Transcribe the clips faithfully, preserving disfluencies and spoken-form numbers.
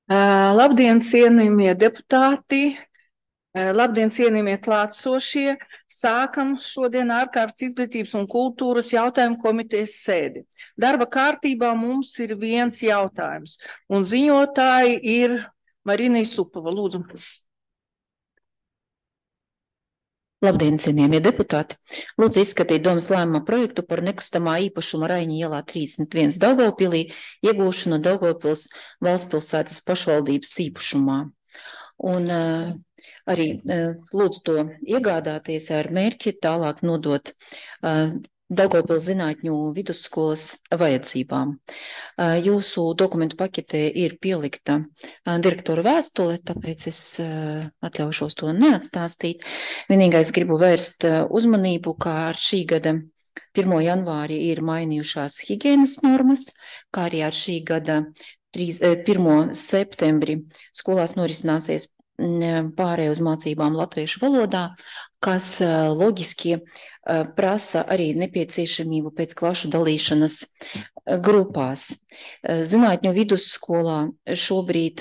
Uh, Labdien, cienījamie deputāti! Uh, Labdien, cienījamie klātsošie! Sākam šodien ārkārtas izglītības un kultūras jautājumu komitejas sēdi. Darba kārtībā mums ir viens jautājums, un ziņotāji ir Marina Isupova. Lūdzu. Labdien, cienījamie deputāti! Lūdzu izskatīt domas lēmuma projektu par nekustamā īpašuma Raiņa ielā trīsdesmit viens Daugavpilī iegūšanu Daugavpils valstspilsētas pašvaldības īpašumā. Un uh, arī uh, lūdzu to iegādāties ar mērķi tālāk nodot uh, Daugavpils zinātņu vidusskolas vajadzībām. Jūsu dokumentu paketē ir pielikta direktora vēstule, tāpēc es atļaušos to neatstāstīt. Vienīgais gribu vērst uzmanību, kā ar šī gada pirmo janvāri ir mainījušās higienas normas, kā arī ar šī gada pirmo septembri skolās norisināsies pārēj uz mācībām latviešu valodā, kas loģiski prasa arī nepieciešamību pēc klašu dalīšanas grupās. Zinātņu vidusskolā šobrīd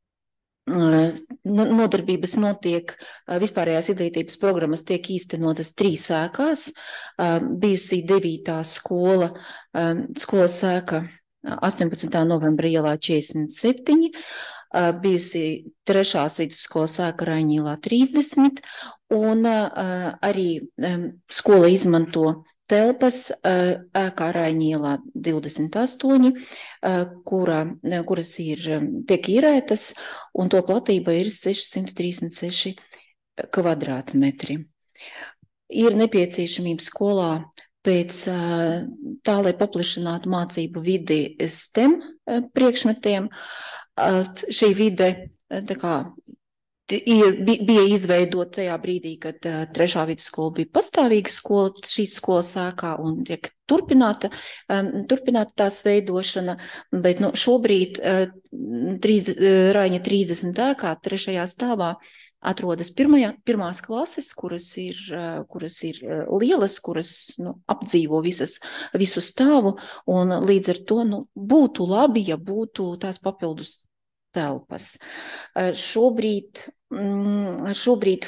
nodarbības notiek, vispārējās izglītības programmas tiek īstenotas trīs ēkās. Bijusī devītā skola, skolas ēka astoņpadsmitā novembra ielā četrdesmit septiņi, bijusi trešās vidusskolas ēka Raiņa ielā trīsdesmit, un arī skola izmanto telpas ēkā Raiņa ielā divdesmit astoņi, kura, kuras ir, tiek īrētas, un to platība ir sešsimt trīsdesmit seši kvadrātmetri. Ir nepieciešamība skolā pēc tā, lai paplašinātu mācību vidi STEM priekšmetiem. Šī vide tā kā, ir, bija izveidota tajā brīdī, kad trešā vidusskola bija pastāvīga skola šīs skolas ēkā un tiek turpināta, turpināta tās veidošana, bet nu, šobrīd trīs, Raiņa trīsdesmit ēkā trešajā stāvā atrodas pirmajā, pirmās klases, kuras ir, kuras ir lielas, kuras nu, apdzīvo visas, visu stāvu, un līdz ar to nu, būtu labi, ja būtu tās papildus telpas. Šobrīd, šobrīd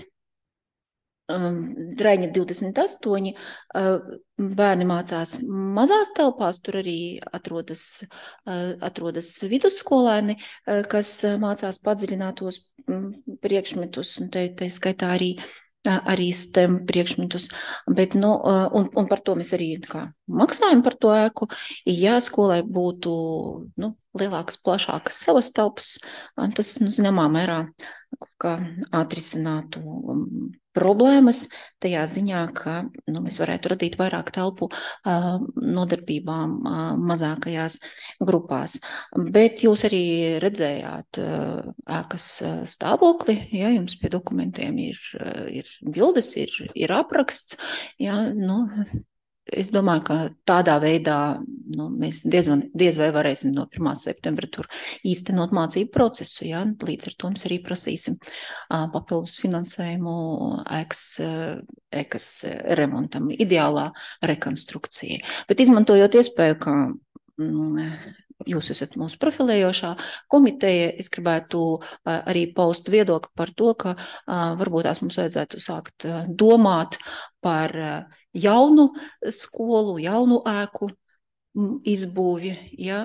Raiņa divdesmit astoņi bērni mācās mazās telpās, tur arī atrodas, atrodas vidusskolēni, kas mācās padziļinātos priekšmetus, un te, te skaitā arī, arī STEM priekšmetus, bet, nu, un, un par to mēs arī kā maksājam par to ēku, ja skolai būtu, nu, lielākas, plašākas savas telpas, tas, nu, zināmā mērā, kā atrisinātu problēmas tajā ziņā, ka nu, mēs varētu radīt vairāk telpu uh, nodarbībām uh, mazākajās grupās. Bet jūs arī redzējāt uh, ēkas stāvokli, ja jums pie dokumentiem ir, uh, ir bildes, ir, ir apraksts, ja, nu, es domāju, ka tādā veidā nu, mēs diez, diez vai varēsim no pirmā septembra tur īstenot mācību procesu. Ja? Līdz ar to mēs arī prasīsim uh, papildus finansējumu ēkas, uh, ēkas remontam, ideālā rekonstrukcija. Bet izmantojot iespēju, ka mm, jūs esat mūsu profilējošā komiteja, es gribētu uh, arī paust viedokli par to, ka uh, varbūt tās mums vajadzētu sākt uh, domāt par uh, jaunu skolu, jaunu ēku izbūvi, ja,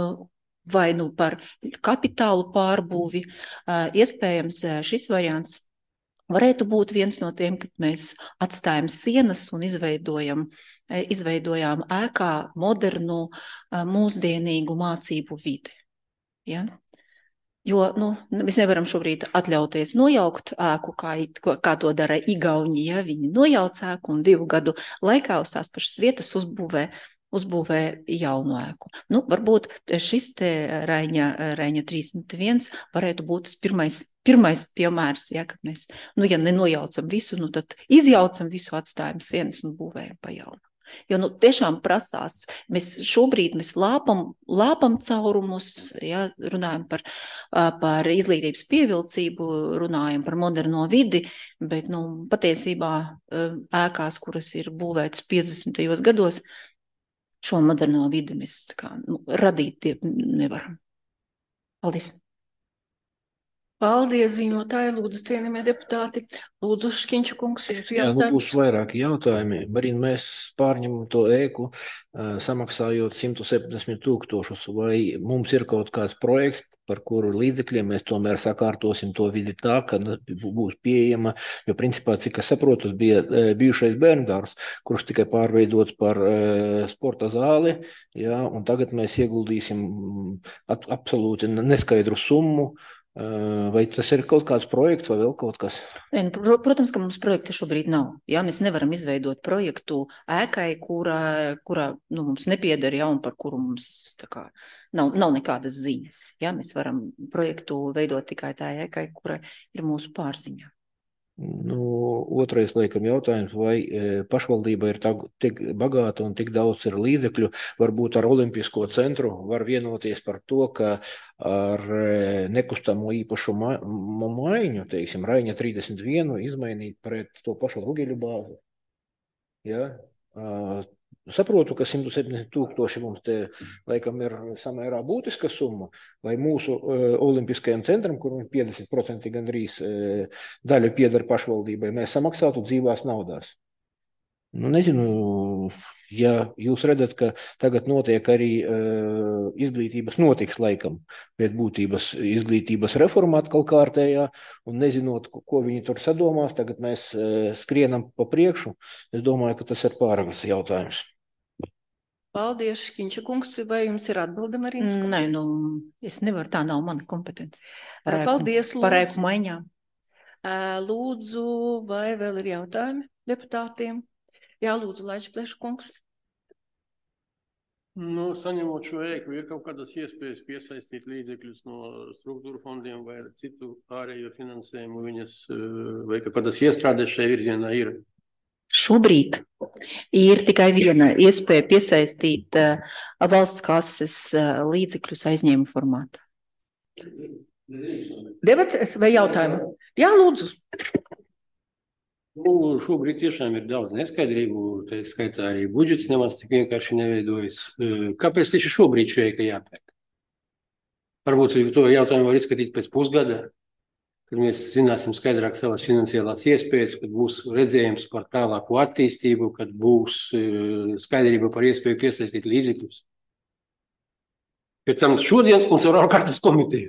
vai nu par kapitālu pārbūvi. Iespējams, šis variants varētu būt viens no tiem, kad mēs atstājam sienas un izveidojam, izveidojām ēkā modernu, mūsdienīgu mācību vidi. Ja? Jo nu, mēs nevaram šobrīd atļauties nojaukt ēku, kā, kā to dara Igauņi. Ja? Viņi nojauc ēku un divu gadu laikā uz tās pašas vietas uzbūvē, uzbūvē jaunu ēku. Nu, varbūt šis te Raiņa, Raiņa trīsdesmit viens varētu būt tas pirmais, pirmais piemērs, ja, kad mēs, nu, ja nenojaucam visu, nu, tad izjaucam visu, atstājam sienas un būvējam pa jaunu. Jo nu, tiešām prasās, mēs šobrīd mēs lāpam, lāpam caurumus, ja, runājam par, par izglītības pievilcību, runājam par moderno vidi, bet nu, patiesībā ēkās, kuras ir būvētas piecdesmitajos gados, šo moderno vidi mēs kā, nu, radīt nevaram. Paldies! Paldies, ziņotāji, lūdzu, cienījamie deputāti. Lūdzu, Škiņša kungs, jūsu Jā, nu jautājums. būs vairāki jautājumi. Marina, mēs pārņemam to ēku, uh, samaksājot simt septiņdesmit tūkstošus. Vai mums ir kaut kāds projekts, par kuru līdzekļiem mēs tomēr sakārtosim to vidi tā, ka nu, būs pieejama, jo principā, cik es saprotu, tas bija uh, bijušais bērndārs, kurš tikai pārveidots par uh, sporta zāli, jā, un tagad mēs ieguldīsim at, absolūti neskaidru summu. Vai tas ir kaut kāds projekts vai vēl kaut kas? Protams, ka mums projekta šobrīd nav. Jā, mēs nevaram izveidot projektu ēkai, kurā, kurā nu, mums nepieder, ja, un par kuru mums tā kā, nav, nav nekādas ziņas. Jā, mēs varam projektu veidot tikai tā ēkai, kura ir mūsu pārziņā. Nu, otrais, laikam, jautājums, vai e, pašvaldība ir tā, tik bagāta un tik daudz ir līdzekļu, varbūt ar Olimpisko centru var vienoties par to, ka ar e, nekustamo īpašumu ma maiņu, teiksim, Raiņa trīsdesmit viens izmainīt pret to pašu Rugeļu bāzi. Ja? Uh, Saprotu, ka simt septiņdesmit tūkstoši mums te laikam ir samērā būtiska summa, vai mūsu uh, olimpiskajam centram, kur piecdesmit procenti gandrīz uh, daļa pieder pašvaldībai, mēs samaksātu dzīvās naudās. Nu, nezinu, ja jūs redzat, ka tagad notiek arī uh, izglītības notiks laikam, pēc būtības izglītības reforma atkal kārtējā, un nezinot, ko, ko viņi tur sadomās, tagad mēs uh, skrienam pa priekšu. Es domāju, ka tas ir pāragras jautājums. Paldies, Škiņša kungs, vai jums ir atbilde, Marinas? Nē, nu, es nevaru, tā nav mana kompetence. Par Paldies, ēku, par ēku maiņām. Lūdzu, vai vēl ir jautājumi deputātiem? Jā, lūdzu, Laičplēša kungs. Nu, saņemot šo ēku, ir kaut kādas iespējas piesaistīt līdzekļus no struktūra fondiem vai citu ārējo finansējumu viņas, vai kaut kādas iestrādes šajā virzienā ir? Šobrīd ir tikai viena iespēja piesaistīt uh, valsts kases uh, līdzekļus aizņēmu formātā. Debats vai jautājumu? Jā, lūdzu. Nu, šobrīd tiešām ir daudz neskaidrību, tā skaitā arī budžets nemaz tik vienkārši neveidojas. Kāpēc tieši šobrīd šo ēku jāpērk? Varbūt to jautājumu var izskatīt pēc pusgada, kad mēs zināsim skaidrāk savas finansiālās iespējas, kad būs redzējums par tālāku attīstību, kad būs skaidrība par iespēju piesaistīt līdzekļus. Pēc tam šodien mums ir ārkārtas komiteja.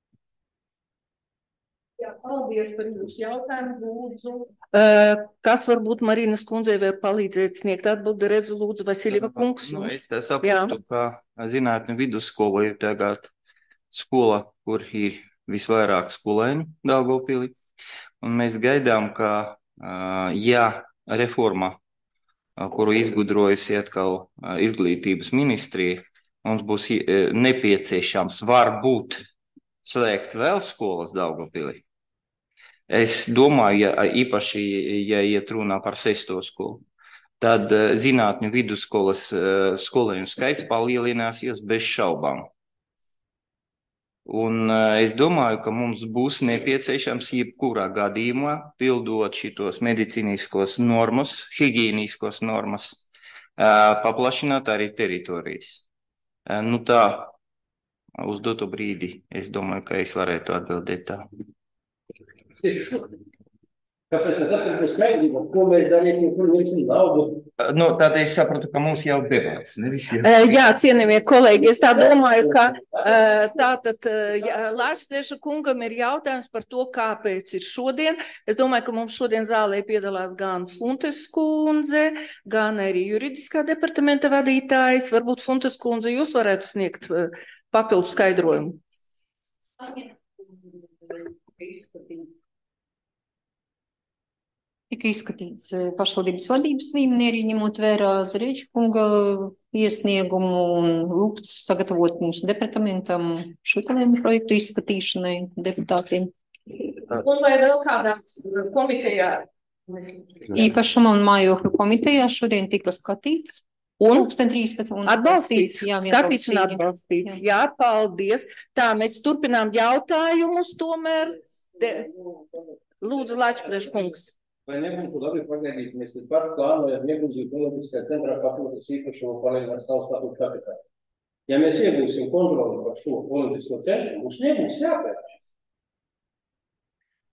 Jā, paldies par jūsu jautājumu, lūdzu. Uh, kas varbūt Marinas kundzei var palīdzēt sniegt atbildi, redzu, lūdzu, Vasiljeva kungs? Nu, es tā saprotu, ka zinātņu vidusskola ir tagad skola, kur ir visvairāk skolēņu Daugavpilī. Un mēs gaidām, ka, uh, ja reforma, uh, kuru izgudrojusi atkal uh, izglītības ministrija, mums būs uh, nepieciešams varbūt slēgt vēl skolas Daugavpilī. Es domāju, ja īpaši, ja iet runā par sesto skolu, tad zinātņu vidusskolas skolēņu skaits palielināsies bez šaubām. Un es domāju, ka mums būs nepieciešams jebkurā gadījumā, pildot šitos medicīniskos normas, higiēniskos normas, paplašināt arī teritorijas. Nu tā, uz doto brīdi, es domāju, ka es varētu atbildēt tā. Kāpēc mēs atkal būs skaidrība, ko mēs darīsim, kur lieksim naudu? Nu, tad es saprotu, ka mums jau debats, nevis jau. Jā, cienījamie kolēģi, es tā domāju, ka tātad Lāčplēša kungam ir jautājums par to, kāpēc ir šodien. Es domāju, ka mums šodien zālē piedalās gan Funtes kundze, gan arī juridiskā departamenta vadītājs. Varbūt Funtes kundze, jūs varētu sniegt papildu skaidrojumu. Tika izskatīts pašvaldības vadības līmenī, arī ņemot vērā Zareča kunga iesniegumu un lūgts sagatavot mūsu departamentam šutējumu projektu izskatīšanai deputātiem. Un vai vēl kādā komitejā? Īpašuma un mājokļu komitejā šodien tika skatīts. Un trīspadsmit un atbalstīts, jā, skatīts un atbalstīts. Jā. Jā, paldies. Tā, mēs turpinām jautājumus tomēr. De... Lūdzu, Lāčplēša kungs. Vai nebūtu labi pagaidīt, mēs tad pat plānojam ieguldīt Olimpiskajā centrā papildus īpašumu palielināt savu statūtu kapitālu. Ja mēs iegūsim kontroli par šo Olimpisko centru, mums nebūs jāpērk.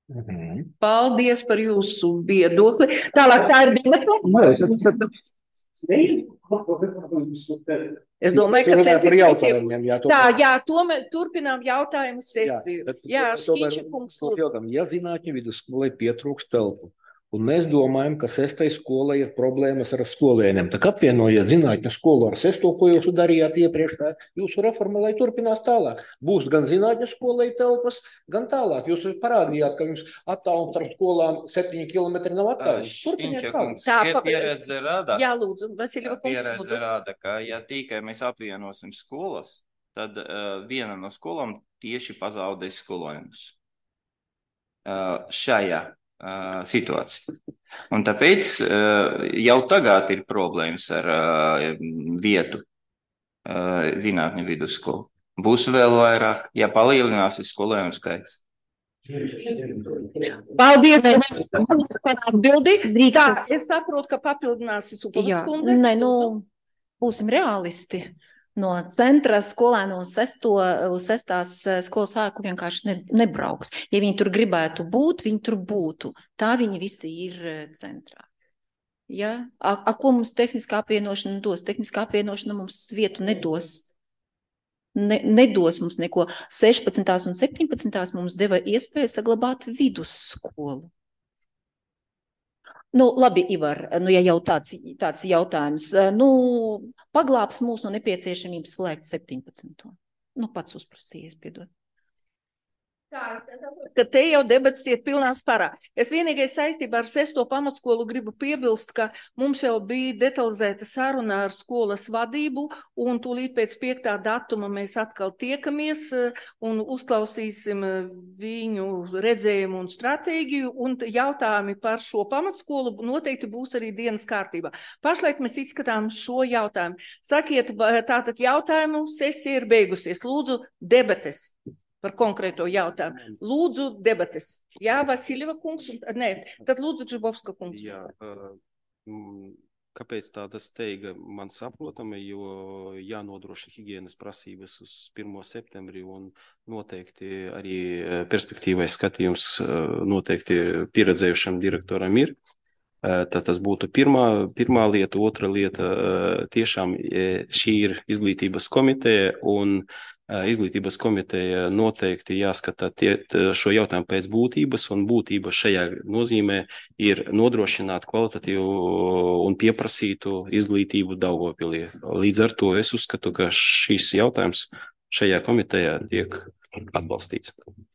Mhm. Paldies par jūsu viedokli. Tālāk tā ir debata. Es domāju, ka Runāju par centīsimies jautājumiem, jā, to- Tā, jā, tomēr turpinām jautājumu sesiju. bet Jā, tomēr Šķīča kungs. mums jautājums, ja zinātņu vidusskolai pietrūkst telpu, un mēs domājam, ka sestai skolai ir problēmas ar skolēniem, tad apvienojiet zinātņu skolu ar sesto, ko jūs darījāt iepriekš, tā jūsu reforma, lai turpinās tālāk. Būs gan zinātņu skolai telpas, gan tālāk. Jūs parādījāt, ka jums attālums starp skolām septiņi kilometri nav attālums. Turpiniet Šķiņķa tālāk. kungs, Tā, pie- pa- pieredze rāda, Jā, lūdzu, Vasiljeva kungs, pieredze lūdzu. rāda, ka ja tikai mēs apvienosim skolas, tad uh, viena no skolām tieši pazaudēs skolojumus uh, šajā uh, situācijā. Un tāpēc uh, jau tagad ir problēmas ar uh, vietu uh, zinātņu vidusskolu. Būs vēl vairāk, ja palielināsies skolojumu skaits. Paldies par atbildi. Drīkst Tā, es- es saprotu, ka papildināsi Supolas Jā, kundze. nē, Lūdzu. nu, būsim realisti. No centra skolēnu uz, sesto, uz sestās eh, skolas sāku vienkārši ne, nebrauks. Ja viņi tur gribētu būt, viņi tur būtu. Tā viņi visi ir eh, centrā. Ja? A, a, ko mums tehniskā apvienošana dos? Tehniskā apvienošana mums vietu nedos. Ne, nedos mums neko. sešpadsmitās un septiņpadsmitās mums deva iespēju saglabāt vidusskolu. Nu, labi, Ivar, nu, ja jau tāds, tāds jautājums, nu, paglābs mūs no nepieciešamības slēgt septiņpadsmito. Nu, pats uzprasījies, piedod. Tā, es saprotu, ka te jau debats iet pilnā sparā. Es vienīgais saistībā ar sesto pamatskolu gribu piebilst, ka mums jau bija detalizēta saruna ar skolas vadību, un tūlīt pēc piektā datuma mēs atkal tiekamies eh, un uzklausīsim eh, viņu redzējumu un stratēģiju, un jautājumi par šo pamatskolu noteikti būs arī dienas kārtībā. Pašlaik mēs izskatām šo jautājumu. Sakiet, va- tātad jautājumu sesija ir beigusies. Lūdzu, debates par konkrēto jautājumu. Lūdzu, debates. Jā, Vasiljeva kungs, un, nē, tad lūdzu, Džibovska kungs. Jā, uh, mm, kāpēc tāda steiga man saprotama, jo jānodrošina higienas prasības uz pirmo septembri un noteikti arī eh, perspektīvais skatījums eh, noteikti pieredzējušam direktoram ir. Eh, Tas, tas būtu pirmā, pirmā lieta, otra lieta, eh, tiešām eh, šī ir izglītības komiteja un eh, izglītības komiteja noteikti jāskata tie, t- šo jautājumu pēc būtības, un būtība šajā nozīmē ir nodrošināt kvalitatīvu un pieprasītu izglītību Daugavpilī. Līdz ar to es uzskatu, ka šīs jautājums šajā komitejā tiek atbalstīts.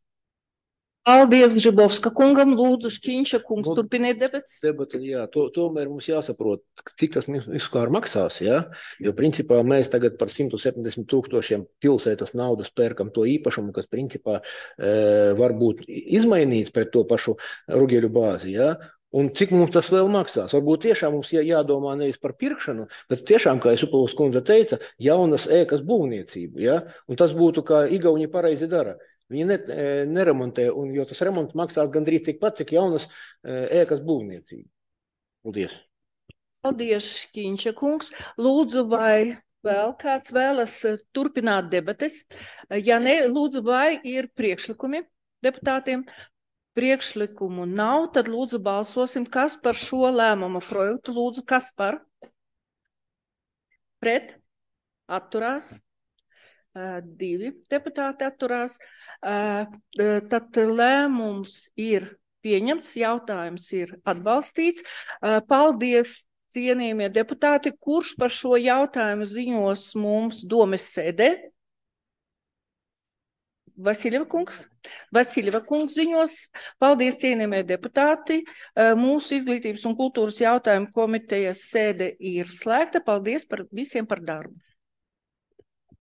Paldies, Žibovska kungam, lūdzu, Šķiņša kungs, Nu, turpiniet debatas. Debata, jā, to, tomēr mums jāsaprot, cik tas mums vispār maksās, jā? Jo principā mēs tagad par simt septiņdesmit tūkstošiem pilsētas naudas pērkam to īpašumu, kas principā e, var būt izmainīts pret to pašu rugieļu bāzi, jā? Un cik mums tas vēl maksās? Varbūt tiešām mums jā, jādomā nevis par pirkšanu, bet tiešām, kā Supolas kundze teica, jaunas ēkas būvniecību, jā? Un tas būtu, kā Igauni pareizi dara. Viņi ne, e, neremontē, un, jo tas remonts maksās gandrīz tikpat, cik jaunas e, ēkas būvniecība. Paldies. Paldies, Šķiņša kungs. Lūdzu, vai vēl kāds vēlas eh, turpināt debates? Ja ne, lūdzu, vai ir priekšlikumi deputātiem? Priekšlikumu nav, tad lūdzu balsosim, kas par šo lēmuma projektu. Lūdzu, kas par? Pret? Atturās? Uh, divi deputāti atturās. Uh, tad lēmums ir pieņemts, jautājums ir atbalstīts. Uh, paldies, cienījamie deputāti, kurš par šo jautājumu ziņos mums domes sēdē? Vasiljeva kungs. Vasiljeva kungs ziņos. Paldies, cienījamie deputāti. Uh, mūsu izglītības un kultūras jautājumu komitejas sēde ir slēgta. Paldies par visiem par darbu.